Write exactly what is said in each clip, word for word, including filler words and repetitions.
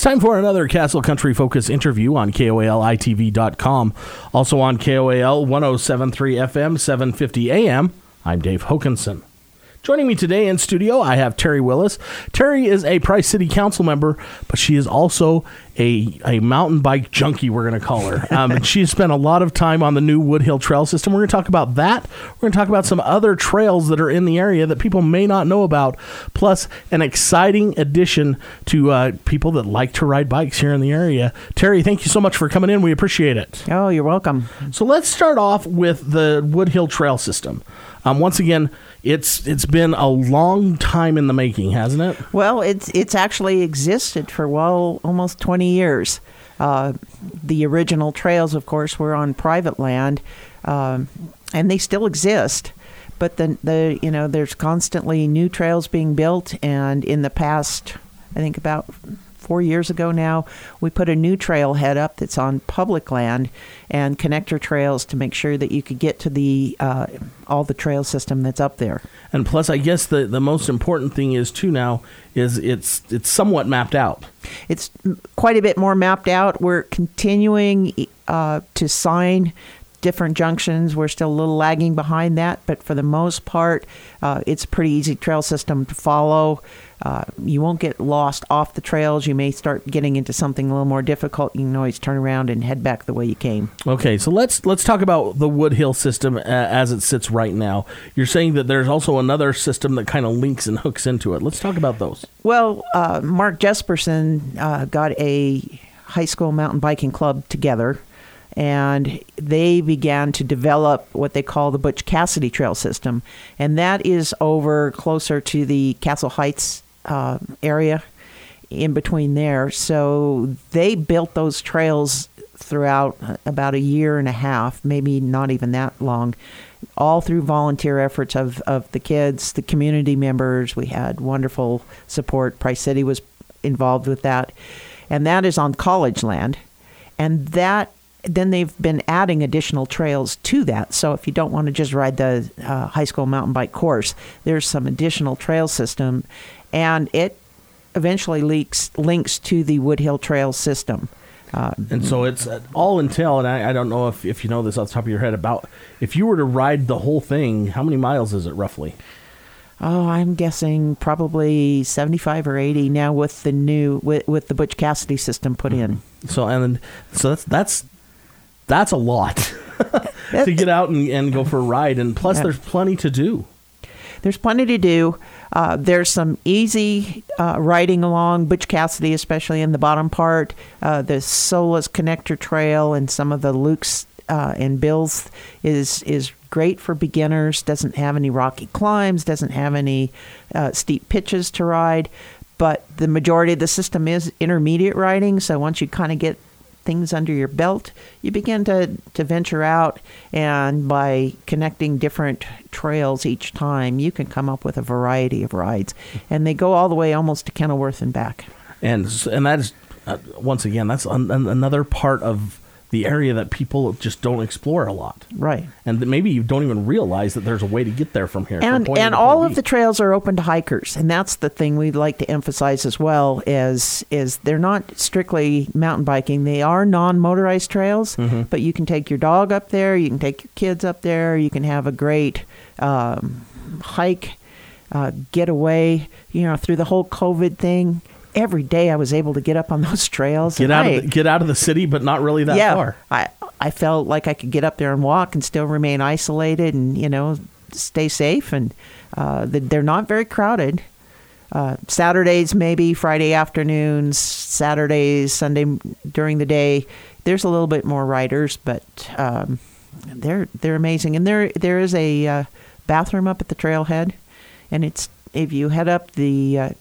Time for another Castle Country Focus interview on K O A L I T V dot com. Also on K O A L one oh seven point three F M, seven fifty A M. I'm Dave Hokanson. Joining me today in studio, I have Terry Willis. Terry is a Price City Council member, but she is also a, a mountain bike junkie, we're going to call her. Um, and she's spent a lot of time on the new Woodhill Trail System. We're going to talk about that. We're going to talk about some other trails that are in the area that people may not know about, plus an exciting addition to uh, people that like to ride bikes here in the area. Terry, thank you so much for coming in. We appreciate it. Oh, you're welcome. So let's start off with the Woodhill Trail System. Um, once again, it's it's been a long time in the making, hasn't it? Well, it's it's actually existed for, well, almost twenty years. Uh, the original trails, of course, were on private land, um, and they still exist. But the, the you know, there's constantly new trails being built, and in the past, I think about four years ago now, we put a new trailhead up that's on public land and connector trails to make sure that you could get to the uh, all the trail system that's up there. And plus, I guess the, the most important thing is, too, now, is it's it's somewhat mapped out. It's quite a bit more mapped out. We're continuing uh, to sign different junctions. We're still a little lagging behind that, but for the most part, uh, it's a pretty easy trail system to follow. Uh, you won't get lost off the trails. You may start getting into something a little more difficult. You can always turn around and head back the way you came. Okay, so let's let's talk about the Woodhill system uh, as it sits right now. You're saying that there's also another system that kind of links and hooks into it. Let's talk about those. Well, uh, Mark Jesperson uh, got a high school mountain biking club together, and they began to develop what they call the Butch Cassidy Trail System. And that is over closer to the Castle Heights uh, area in between there. So they built those trails throughout about a year and a half, maybe not even that long, all through volunteer efforts of, of the kids, the community members. We had wonderful support. Price City was involved with that. And that is on college land. And that then they've been adding additional trails to that. So if you don't want to just ride the uh, high school mountain bike course, there's some additional trail system, and it eventually leaks, links to the Woodhill Trail System. Uh, and so it's uh, all entail, and I, I don't know if, if you know this off the top of your head, about if you were to ride the whole thing, how many miles is it roughly? Oh, I'm guessing probably seventy-five or eighty now with the new, with, with the Butch Cassidy system put in. So, and so that's, that's, That's a lot to get out and, and go for a ride. And plus, yeah. there's plenty to do. There's plenty to do. Uh, there's some easy uh, riding along Butch Cassidy, especially in the bottom part. Uh, the Solas Connector Trail and some of the Lukes uh, and Bills is is great for beginners. Doesn't have any rocky climbs. Doesn't have any uh, steep pitches to ride. But the majority of the system is intermediate riding. So once you kind of get things under your belt, you begin to, to venture out, and by connecting different trails each time, you can come up with a variety of rides. And they go all the way almost to Kenilworth and back. And and that is, uh, once again, that's an, another part of the area that people just don't explore a lot. Right. And maybe you don't even realize that there's a way to get there from here. And from and all of the trails are open to hikers. And that's the thing we'd like to emphasize as well, is, is they're not strictly mountain biking. They are non-motorized trails, mm-hmm. but you can take your dog up there, you can take your kids up there, you can have a great um, hike, uh, get away, you know, through the whole COVID thing. Every day I was able to get up on those trails. Get out I, of the, get out of the city, but not really that yeah, far. I I felt like I could get up there and walk and still remain isolated and, you know, stay safe. And uh, they're not very crowded. Uh, Saturdays, maybe Friday afternoons, Saturdays, Sunday during the day, there's a little bit more riders, but um, they're they're amazing. And there there is a uh, bathroom up at the trailhead, and it's if you head up the uh,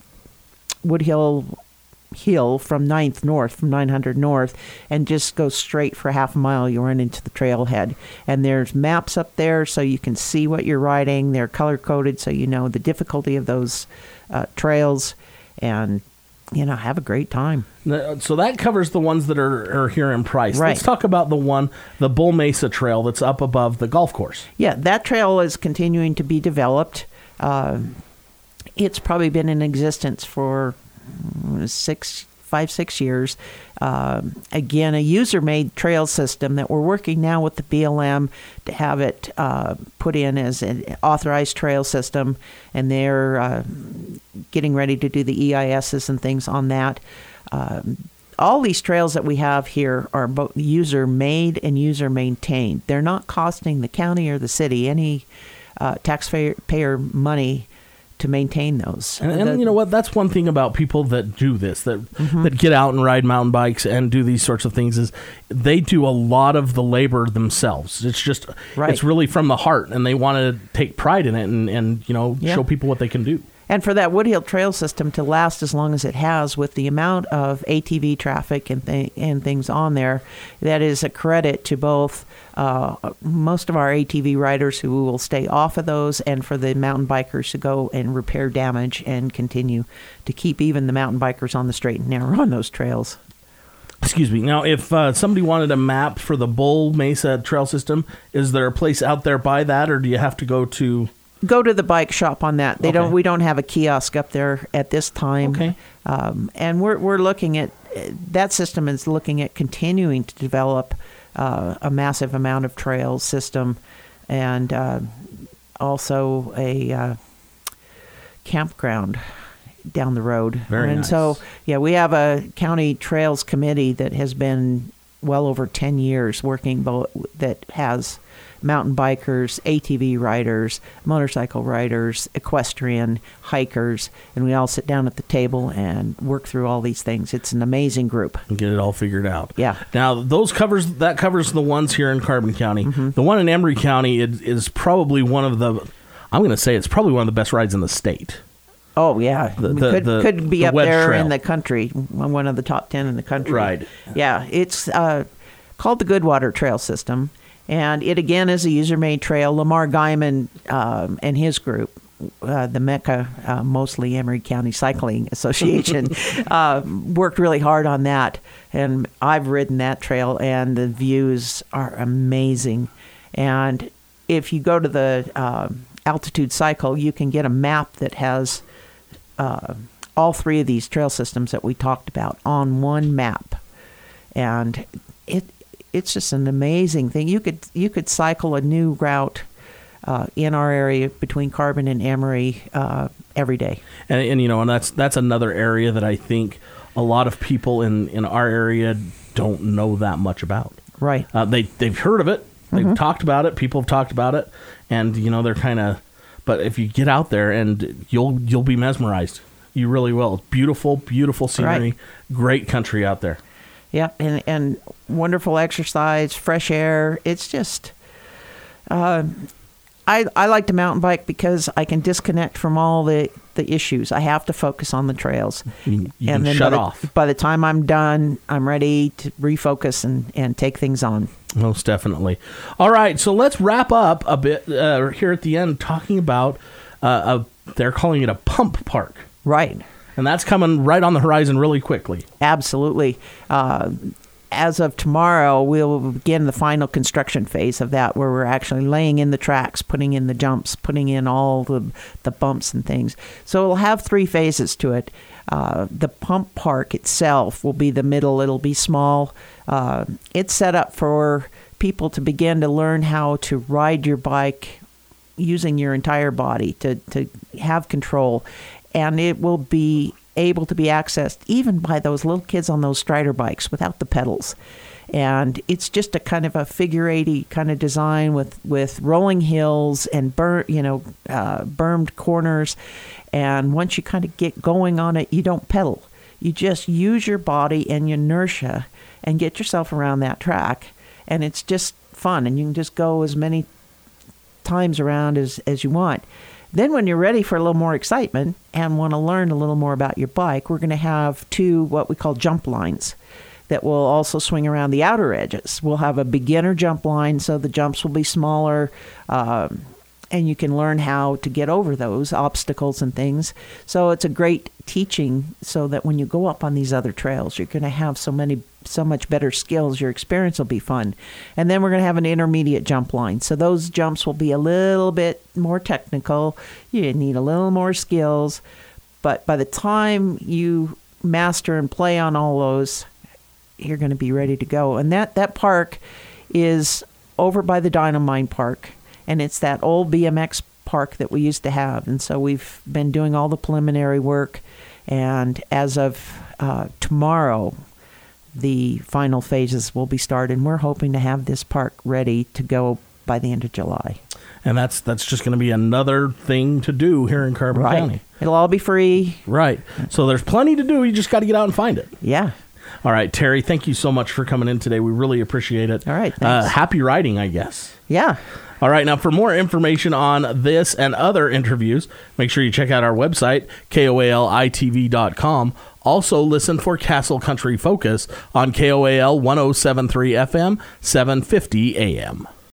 Woodhill Hill from ninth north, from nine hundred north, and just go straight for half a mile, you run into the trailhead. And there's maps up there so you can see what you're riding. They're color-coded so you know the difficulty of those uh, trails, and, you know, have a great time. So that covers the ones that are, are here in Price. Right. Let's talk about the one, the Bull Mesa Trail that's up above the golf course. Yeah, that trail is continuing to be developed. Uh, it's probably been in existence for six, five, six years. Um, again, a user-made trail system that we're working now with the B L M to have it uh, put in as an authorized trail system, and they're uh, getting ready to do the E I Ss and things on that. Um, all these trails that we have here are both user-made and user-maintained. They're not costing the county or the city any uh, taxpayer money to maintain those. And, and the, you know what? That's one thing about people that do this, that mm-hmm. that get out and ride mountain bikes and do these sorts of things, is they do a lot of the labor themselves. It's just, right. it's really from the heart, and they want to take pride in it and, and you know, yeah. show people what they can do. And for that Woodhill Trail system to last as long as it has, with the amount of A T V traffic and th- and things on there, that is a credit to both uh, most of our A T V riders who will stay off of those, and for the mountain bikers to go and repair damage and continue to keep even the mountain bikers on the straight and narrow on those trails. Excuse me. Now, if uh, somebody wanted a map for the Bull Mesa Trail System, is there a place out there by that, or do you have to go to... Go to the bike shop on that. They okay. don't. We don't have a kiosk up there at this time. Okay. Um, and we're we're looking at that system is looking at continuing to develop uh, a massive amount of trail system, and uh, also a uh, campground down the road. Very and nice. so yeah, we have a county trails committee that has been well over ten years working both, that has mountain bikers, A T V riders, motorcycle riders, equestrian, hikers, and we all sit down at the table and work through all these things. It's an amazing group. And get it all figured out. Yeah. Now, those covers that covers the ones here in Carbon County. Mm-hmm. The one in Emery County is, is probably one of the, I'm going to say it's probably one of the best rides in the state. Oh, yeah. The, the, could the, could be the up Wedge there Trail. in the country, one of the top ten in the country. Right. Yeah. It's uh, called the Goodwater Trail System. And it, again, is a user-made trail. Lamar Guyman um, and his group, uh, the Mecca, uh, mostly Emery County Cycling Association, uh, worked really hard on that. And I've ridden that trail, and the views are amazing. And if you go to the uh, Altitude Cycle, you can get a map that has uh, all three of these trail systems that we talked about on one map. And it It's just an amazing thing. You could you could cycle a new route uh, in our area between Carbon and Emery uh, every day. And, and you know, and that's that's another area that I think a lot of people in, in our area don't know that much about. Right. Uh, they they've heard of it. They've Mm-hmm. talked about it. People have talked about it, and you know they're kind of. But if you get out there, and you'll you'll be mesmerized. You really will. Beautiful, beautiful scenery. Right. Great country out there. Yeah, and and wonderful exercise, fresh air. It's just, uh, I I like to mountain bike because I can disconnect from all the, the issues. I have to focus on the trails, You, you and can then shut by the, off. By the time I'm done, I'm ready to refocus and, and take things on. Most definitely. All right, so let's wrap up a bit uh, here at the end, talking about uh, a, they're calling it a pump park. Right. And that's coming right on the horizon really quickly. Absolutely. Uh, as of tomorrow, we'll begin the final construction phase of that, where we're actually laying in the tracks, putting in the jumps, putting in all the, the bumps and things. So it'll have three phases to it. Uh, the pump park itself will be the middle. It'll be small. Uh, it's set up for people to begin to learn how to ride your bike using your entire body to, to have control. And it will be able to be accessed even by those little kids on those Strider bikes without the pedals. And it's just a kind of a figure eighty kind of design with, with rolling hills and bur- you know uh, bermed corners. And once you kind of get going on it, you don't pedal. You just use your body and your inertia and get yourself around that track. And it's just fun. And you can just go as many times around as, as you want. Then when you're ready for a little more excitement and want to learn a little more about your bike, we're going to have two what we call jump lines that will also swing around the outer edges. We'll have a beginner jump line, so the jumps will be smaller, um, and you can learn how to get over those obstacles and things. So it's a great teaching so that when you go up on these other trails, you're going to have so many so much better skills. Your experience will be fun. And then we're going to have an intermediate jump line. So those jumps will be a little bit more technical. You need a little more skills. But by the time you master and play on all those, you're going to be ready to go. And that, that park is over by the Dynamine Park, and it's that old B M X park that we used to have. And so we've been doing all the preliminary work, and as of uh, tomorrow, the final phases will be started. And we're hoping to have this park ready to go by the end of July. And that's that's just going to be another thing to do here in Carbon Right. County. It'll all be free. Right. So there's plenty to do. You just got to get out and find it. Yeah. All right, Terry, thank you so much for coming in today. We really appreciate it. All right, Uh, thanks. happy riding, I guess. Yeah. All right, now for more information on this and other interviews, make sure you check out our website, K O A L I T V dot com. Also, listen for Castle Country Focus on K O A L one oh seven point three F M, seven fifty A M.